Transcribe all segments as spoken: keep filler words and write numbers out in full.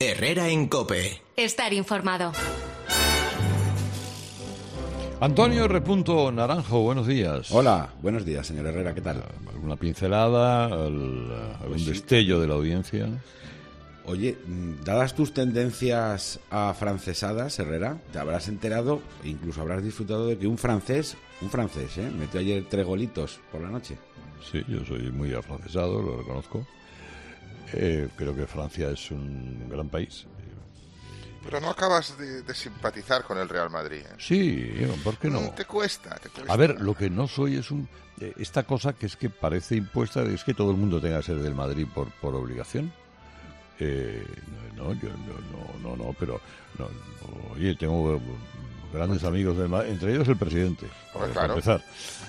Herrera en COPE. Estar informado. Antonio R. Naranjo, buenos días. Hola, buenos días, señor Herrera, ¿qué tal? ¿Alguna pincelada, al, algún pues destello sí. de la audiencia? Oye, dadas tus tendencias afrancesadas, Herrera, te habrás enterado e incluso habrás disfrutado de que un francés, un francés, ¿eh? metió ayer tres golitos por la noche. Sí, yo soy muy afrancesado, lo reconozco. Eh, creo que Francia es un gran país. Pero no acabas de, de simpatizar con el Real Madrid, ¿eh? Sí, ¿por qué no? Te cuesta, te cuesta. A ver, lo que no soy es un eh, esta cosa que es que parece impuesta, es que todo el mundo tenga que ser del Madrid por, por obligación. Eh, no, yo no, no, no, pero no, oye, tengo grandes amigos del Madrid, entre ellos el presidente, pues para claro. empezar.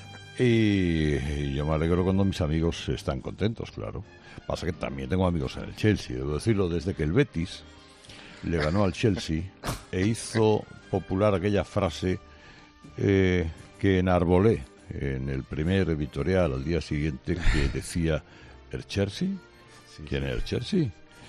Y, y yo me alegro cuando mis amigos están contentos, claro. Pasa que también tengo amigos en el Chelsea, debo decirlo, desde que el Betis le ganó al Chelsea e hizo popular aquella frase eh, que enarbolé en el primer editorial al día siguiente, que decía: ¿el Chelsea? ¿Quién es el Chelsea?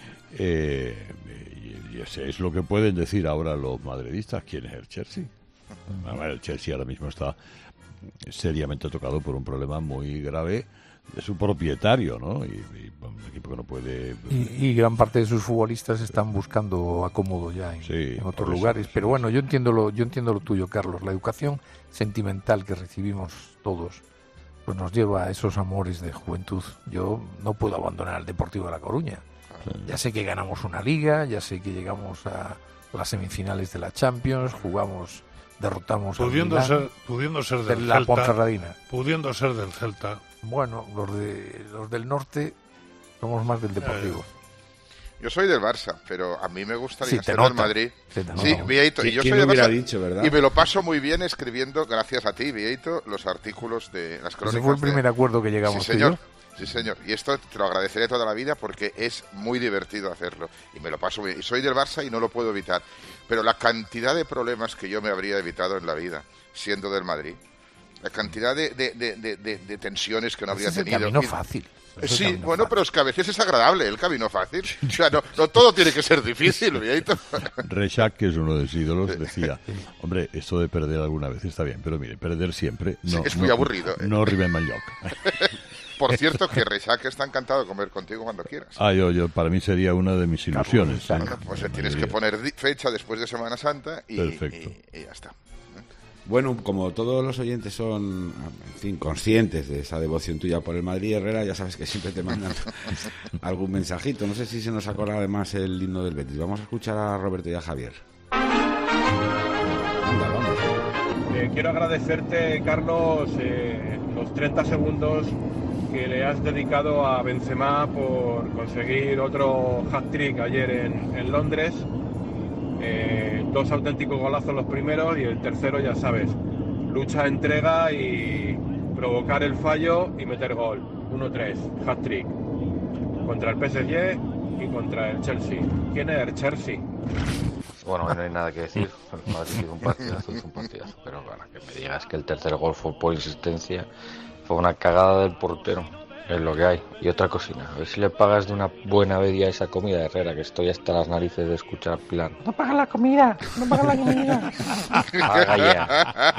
Eh, y, y ese es lo que pueden decir ahora los madridistas. ¿Quién es el Chelsea? Bueno, el Chelsea ahora mismo está seriamente tocado por un problema muy grave de su propietario, ¿no? Y, y un equipo que no puede... Y, y gran parte de sus futbolistas están buscando acomodo ya en, sí, en otros eso, lugares. eso, Pero eso. bueno, yo entiendo lo, yo entiendo lo tuyo, Carlos. La educación sentimental que recibimos todos, pues nos lleva a esos amores de juventud. Yo no puedo abandonar al Deportivo de La Coruña. Sí. Ya sé que ganamos una liga, ya sé que llegamos a las semifinales de la Champions, jugamos, derrotamos pudiendo al Milán, ser pudiendo ser del de la Celta, Ponferradina. Pudiendo ser del Celta. Bueno, los de los del norte somos más del Deportivo. Yo soy del Barça, pero a mí me gustaría sí, ser nota. del Madrid. Sí, sí Vieito, y yo soy ¿Quién del hubiera Barça, dicho, verdad? Y me lo paso muy bien escribiendo, gracias a ti, Vieito, los artículos de las crónicas. Ese fue el primer de... acuerdo que llegamos. Sí, señor. Sí, señor. Y esto te lo agradeceré toda la vida porque es muy divertido hacerlo. Y me lo paso muy bien. Y soy del Barça y no lo puedo evitar. Pero la cantidad de problemas que yo me habría evitado en la vida siendo del Madrid, la cantidad de, de, de, de, de, de tensiones que no habría Ese es tenido. El camino fácil. Ese sí, camino bueno, fácil. pero es que a veces es agradable el camino fácil. O sea, no, no todo tiene que ser difícil, Vieito. Reixac, que es uno de sus ídolos, decía: hombre, esto de perder alguna vez está bien, pero mire, perder siempre no, sí, es muy no, aburrido. No, no rimen Manlloc. Por cierto, que Reixac está encantado de comer contigo cuando quieras. Ah, yo, yo, para mí sería una de mis ilusiones. Claro, ¿no? Pues tienes que poner fecha después de Semana Santa y, y, y ya está. Bueno, como todos los oyentes son, en fin, conscientes de esa devoción tuya por el Madrid, Herrera, ya sabes que siempre te mandan algún mensajito. No sé si se nos acorda además el himno del Betis. Vamos a escuchar a Roberto y a Javier. Anda, vamos. Eh, quiero agradecerte, Carlos, eh, los treinta segundos que le has dedicado a Benzema por conseguir otro hat-trick ayer en, en Londres. Eh, dos auténticos golazos los primeros y el tercero, ya sabes, lucha, entrega y provocar el fallo y meter gol. uno tres, hat-trick. Contra el P S G y contra el Chelsea. ¿Quién es el Chelsea? Bueno, no hay nada que decir. El Madrid hizo un partidazo, hizo un partidazo. Pero bueno, que me digas que el tercer gol fue por insistencia, fue una cagada del portero. Es lo que hay. Y otra cocina, a ver si le pagas de una buena vez ya esa comida, Herrera, que estoy hasta las narices de escuchar a Pilar. ¡No pagas la comida! ¡No pagas la comida! ¡Paga ya!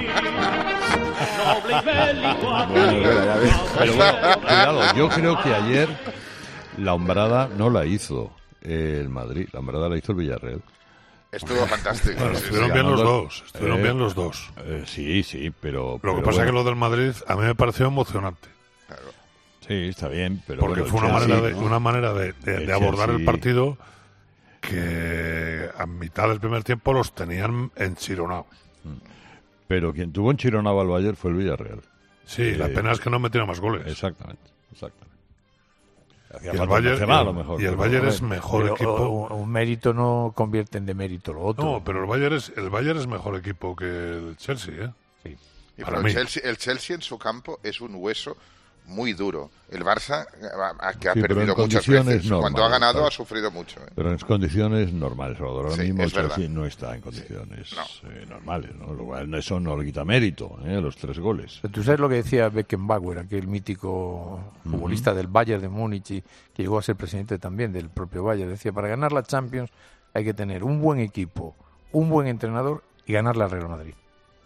Pero bueno, cuidado, yo creo que ayer la hombrada no la hizo el Madrid, la hombrada la hizo el Villarreal. Estuvo fantástico. Bueno, sí, estuvieron sí, bien los ganando... dos, estuvieron eh, bien los dos. Eh, sí, sí, pero... Lo pero que pasa bueno. es que lo del Madrid a mí me pareció emocionante. Claro. Sí, está bien, pero... Porque bueno, fue una Chelsea, manera, de, ¿no? una manera de, de, El de abordar Chelsea... el partido que a mitad del primer tiempo los tenían enchironados. Pero quien tuvo enchironado al Bayern fue el Villarreal. Sí, eh, la pena es que no metieron más goles. Exactamente, exactamente. Y el Bayern, Benzema, y a el, lo mejor, y el pero, Bayern a es ver, mejor pero, equipo. O, un mérito no convierte en demérito lo otro. No, pero el Bayern es el Bayern es mejor equipo que el Chelsea, ¿eh? Sí. Y Para pero mí. el, Chelsea, el Chelsea en su campo es un hueso muy duro. El Barça, que ha sí, perdido muchas veces, normales, cuando ha ganado claro. ha sufrido mucho. ¿eh? Pero en condiciones normales, Salvador. Ahora Sí, mismo es el Chelsea verdad. no está en condiciones Sí, no. eh, normales, ¿no? Lo cual, eso no le quita mérito, ¿eh? Los tres goles. Tú sabes lo que decía Beckenbauer, aquel mítico futbolista uh-huh. del Bayern de Múnich, y que llegó a ser presidente también del propio Bayern. Decía, para ganar la Champions hay que tener un buen equipo, un buen entrenador y ganar la Real Madrid.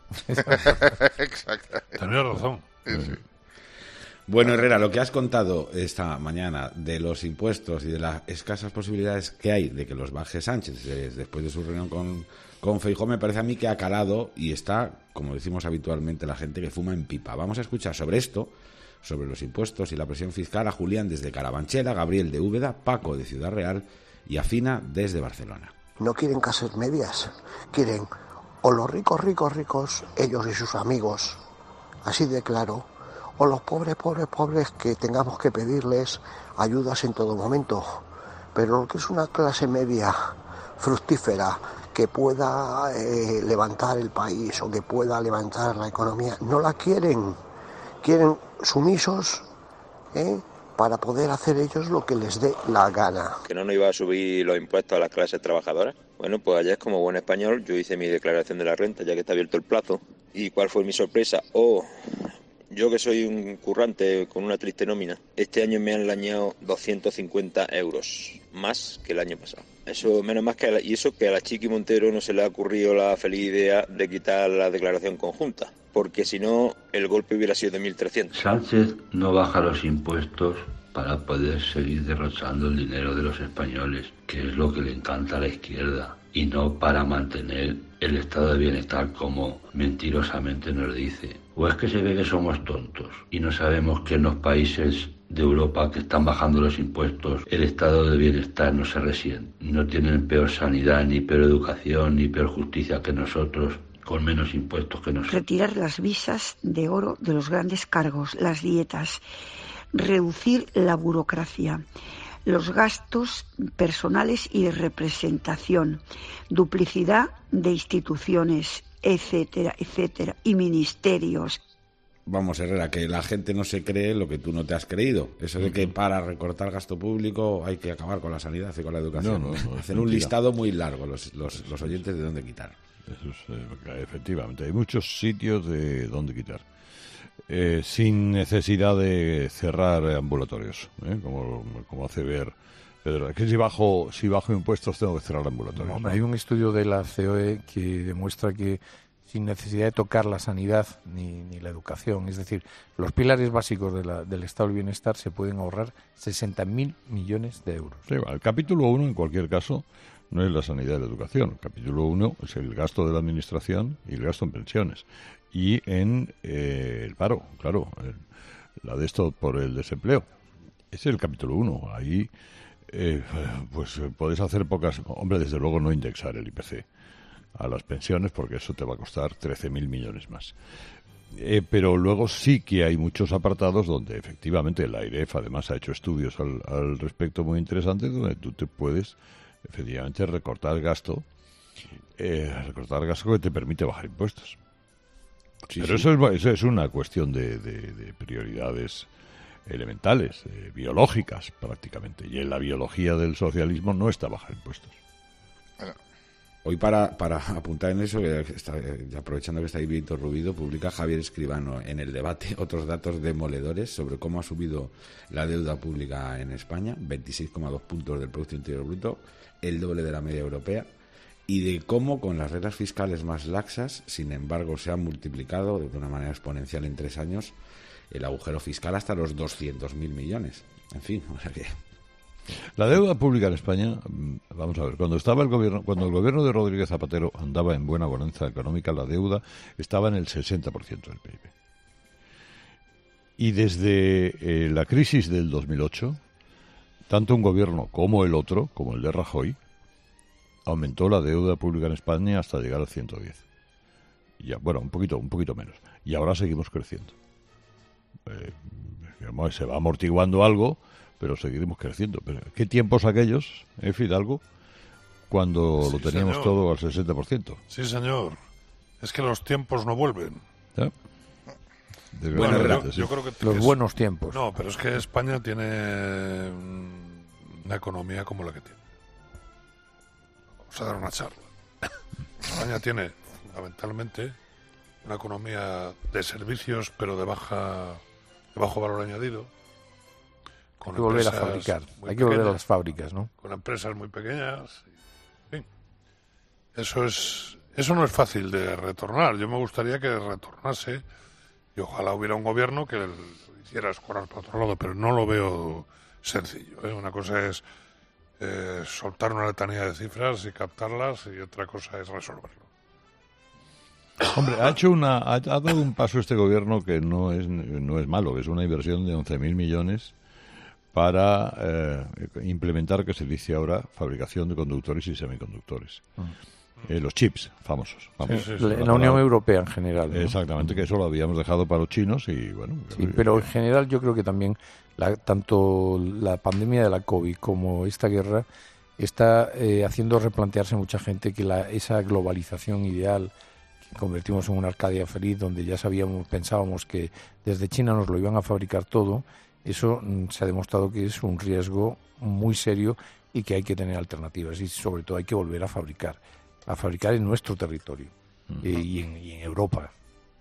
Exacto. Tenía razón. Sí, sí. Bueno, Herrera, lo que has contado esta mañana de los impuestos y de las escasas posibilidades que hay de que los baje Sánchez eh, después de su reunión con, con Feijóo, me parece a mí que ha calado y está, como decimos habitualmente, la gente que fuma en pipa. Vamos a escuchar sobre esto, sobre los impuestos y la presión fiscal, a Julián desde Carabanchel, a Gabriel de Úbeda, Paco de Ciudad Real y a Fina desde Barcelona. No quieren casas medias, quieren o los ricos, ricos, ricos, ellos y sus amigos, así de claro, o los pobres, pobres, pobres que tengamos que pedirles ayudas en todo momento. Pero lo que es una clase media fructífera que pueda eh, levantar el país o que pueda levantar la economía, no la quieren. Quieren sumisos, ¿eh? para poder hacer ellos lo que les dé la gana. ¿Que no nos iba a subir los impuestos a las clases trabajadoras? Bueno, pues ayer, como buen español, yo hice mi declaración de la renta, ya que está abierto el plazo. ¿Y cuál fue mi sorpresa? Oh, yo que soy un currante con una triste nómina, este año me han lañado doscientos cincuenta euros, más que el año pasado. Eso, menos más que a la, y eso que a la Chiqui Montero no se le ha ocurrido la feliz idea de quitar la declaración conjunta, porque si no, el golpe hubiera sido de mil trescientos. Sánchez no baja los impuestos para poder seguir derrochando el dinero de los españoles, que es lo que le encanta a la izquierda, y no para mantener el estado de bienestar como mentirosamente nos dice. ¿O es que se ve que somos tontos y no sabemos que en los países de Europa que están bajando los impuestos el estado de bienestar no se resiente? No tienen peor sanidad, ni peor educación, ni peor justicia que nosotros, con menos impuestos que nosotros. Retirar las visas de oro de los grandes cargos, las dietas, reducir la burocracia, los gastos personales y de representación, duplicidad de instituciones, etcétera, etcétera, y ministerios. Vamos, Herrera, que la gente no se cree lo que tú no te has creído. Eso de que para recortar gasto público hay que acabar con la sanidad y con la educación. No, no, no, Hacer un mentira. listado muy largo los, los, los oyentes de dónde quitar. Eso es, eh, efectivamente, hay muchos sitios de dónde quitar. Eh, sin necesidad de cerrar ambulatorios, ¿eh? como, como hace ver Pedro. Es que si bajo, si bajo impuestos tengo que cerrar ambulatorios. No, hombre, hay un estudio de la C O E que demuestra que sin necesidad de tocar la sanidad ni, ni la educación, es decir, los pilares básicos de la, del estado del bienestar, se pueden ahorrar sesenta mil millones de euros. Sí, el capítulo uno, en cualquier caso, no es la sanidad y la educación. El capítulo uno es el gasto de la administración y el gasto en pensiones. Y en eh, el paro, claro, el, la de esto por el desempleo. Ese es el capítulo uno. Ahí, eh, pues puedes hacer pocas... Hombre, desde luego no indexar el I P C a las pensiones, porque eso te va a costar trece mil millones más. Eh, pero luego sí que hay muchos apartados donde efectivamente la AIREF además ha hecho estudios al, al respecto muy interesantes, donde tú te puedes efectivamente recortar gasto, eh, recortar gasto que te permite bajar impuestos. Sí, pero sí. Eso, es, eso es una cuestión de, de, de prioridades elementales, eh, biológicas prácticamente. Y en la biología del socialismo no está bajar impuestos. Hoy para, para apuntar en eso, que está, aprovechando que está ahí Víctor Rubido, publica Javier Escribano en El Debate otros datos demoledores sobre cómo ha subido la deuda pública en España, veintiséis coma dos puntos del Producto Interior Bruto, el doble de la media europea, y de cómo con las reglas fiscales más laxas, sin embargo, se ha multiplicado de una manera exponencial en tres años el agujero fiscal hasta los doscientos mil millones. En fin, o sea que... La deuda pública en España, vamos a ver, cuando estaba el gobierno, cuando el gobierno de Rodríguez Zapatero andaba en buena bonanza económica, la deuda estaba en el sesenta por ciento del P I B. Y desde eh, la crisis del dos mil ocho, tanto un gobierno como el otro, como el de Rajoy, aumentó la deuda pública en España hasta llegar al ciento diez. Y ya, bueno, un poquito, un poquito menos. Y ahora seguimos creciendo. Eh, digamos, se va amortiguando algo, pero seguiremos creciendo. Pero ¿qué tiempos aquellos, eh, Fidalgo, cuando sí, lo teníamos señor. todo al sesenta por ciento? Sí, señor. Es que los tiempos no vuelven. ¿Eh? Bueno, yo, yo creo que los es, buenos tiempos. No, pero es que España tiene una economía como la que tiene. Vamos a dar una charla. España tiene fundamentalmente una economía de servicios, pero de baja, de bajo valor añadido. Con hay que volver a fabricar, hay que pequeñas, volver a las fábricas, ¿no? Con empresas muy pequeñas. En fin, eso es, eso no es fácil de retornar. Yo me gustaría que retornase y ojalá hubiera un gobierno que lo hiciera escorar para otro lado, pero no lo veo sencillo, ¿eh? Una cosa es eh, soltar una letanía de cifras y captarlas y otra cosa es resolverlo. Hombre, ha hecho una, ha, ha dado un paso este gobierno que no es no es malo, que es una inversión de once mil millones para eh, implementar, que se dice ahora, fabricación de conductores y semiconductores. Mm. Eh, los chips famosos. Vamos, sí, sí, sí. En la Unión Europea en general, ¿no? Exactamente, que eso lo habíamos dejado para los chinos y bueno. Sí, pero en general yo creo que también la, tanto la pandemia de la COVID como esta guerra está eh, haciendo replantearse mucha gente que la, esa globalización ideal que convertimos en una Arcadia feliz, donde ya sabíamos, pensábamos que desde China nos lo iban a fabricar todo. Eso mm, se ha demostrado que es un riesgo muy serio y que hay que tener alternativas y sobre todo hay que volver a fabricar, a fabricar en nuestro territorio uh-huh. eh, y, en, y en Europa.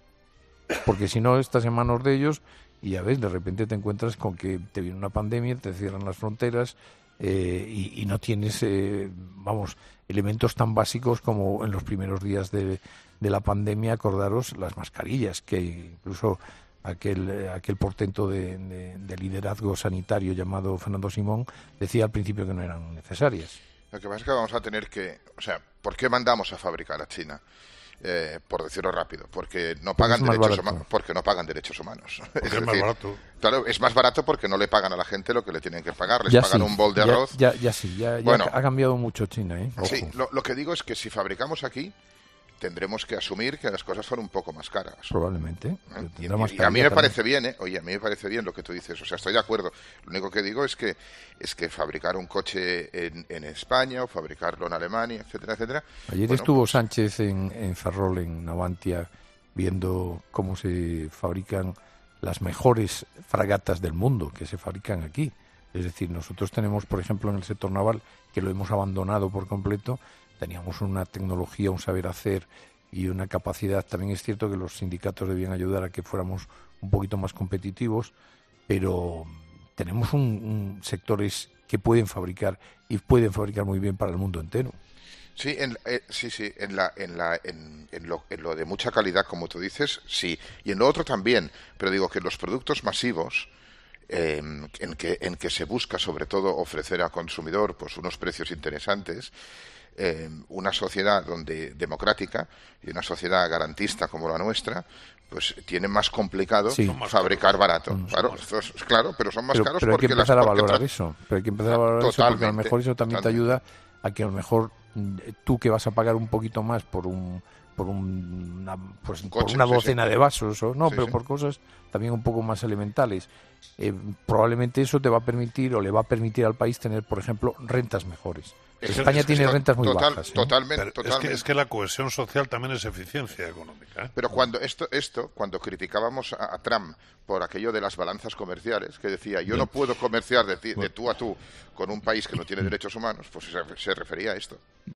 Porque si no, estás en manos de ellos y ya ves, de repente te encuentras con que te viene una pandemia, te cierran las fronteras eh, y, y no tienes, eh, vamos, elementos tan básicos como en los primeros días de, de la pandemia, acordaros las mascarillas, que incluso aquel aquel portento de, de, de liderazgo sanitario llamado Fernando Simón decía al principio que no eran necesarias. Lo que pasa es que vamos a tener que, o sea, ¿por qué mandamos a fabricar a China? Eh, por decirlo rápido, porque no pagan porque derechos humanos, porque no pagan derechos humanos. Porque es, es más decir, barato. Claro, es más barato porque no le pagan a la gente lo que le tienen que pagar, les ya pagan sí, un bol de ya, arroz. Ya, ya sí, ya, bueno, ya ha cambiado mucho China, ¿eh? Ojo. Sí, lo, lo que digo es que si fabricamos aquí tendremos que asumir que las cosas son un poco más caras. Probablemente. ¿Eh? Y, y, y a mí me parece bien, ¿eh? Oye, a mí me parece bien lo que tú dices. O sea, estoy de acuerdo. Lo único que digo es que es que fabricar un coche en, en España o fabricarlo en Alemania, etcétera, etcétera. Ayer bueno, estuvo pues, Sánchez en, en Ferrol, en Navantia, viendo cómo se fabrican las mejores fragatas del mundo, que se fabrican aquí. Es decir, nosotros tenemos, por ejemplo, en el sector naval, que lo hemos abandonado por completo, teníamos una tecnología, un saber hacer y una capacidad. También es cierto que los sindicatos debían ayudar a que fuéramos un poquito más competitivos, pero tenemos un, un sectores que pueden fabricar y pueden fabricar muy bien para el mundo entero. Sí, en, eh, sí, sí, en, la, en, la, en, en, lo, en lo de mucha calidad, como tú dices, sí, y en lo otro también, pero digo que los productos masivos, eh, en, que, en que se busca sobre todo ofrecer al consumidor pues unos precios interesantes, eh, una sociedad donde democrática y una sociedad garantista como la nuestra, pues tiene más complicado sí. fabricar barato. Son claro, estos, claro, pero son más pero, caros pero porque hay que empezar las, a valorar tra- eso. Pero hay que empezar a valorar eso porque a lo mejor eso también totalmente. te ayuda a que a lo mejor tú que vas a pagar un poquito más por un por un, una, pues, un por coche, una sí, docena sí. de vasos o no, sí, pero sí. por cosas también un poco más elementales. Eh, probablemente eso te va a permitir o le va a permitir al país tener, por ejemplo, rentas mejores. Es, España es, tiene es, rentas muy total, bajas. ¿eh? Totalmente, Pero totalmente. Es que, es que la cohesión social también es eficiencia económica. ¿eh? Pero cuando esto, esto, cuando criticábamos a, a Trump por aquello de las balanzas comerciales, que decía, yo no puedo comerciar de, ti, de tú a tú con un país que no tiene derechos humanos, pues se, se refería a esto.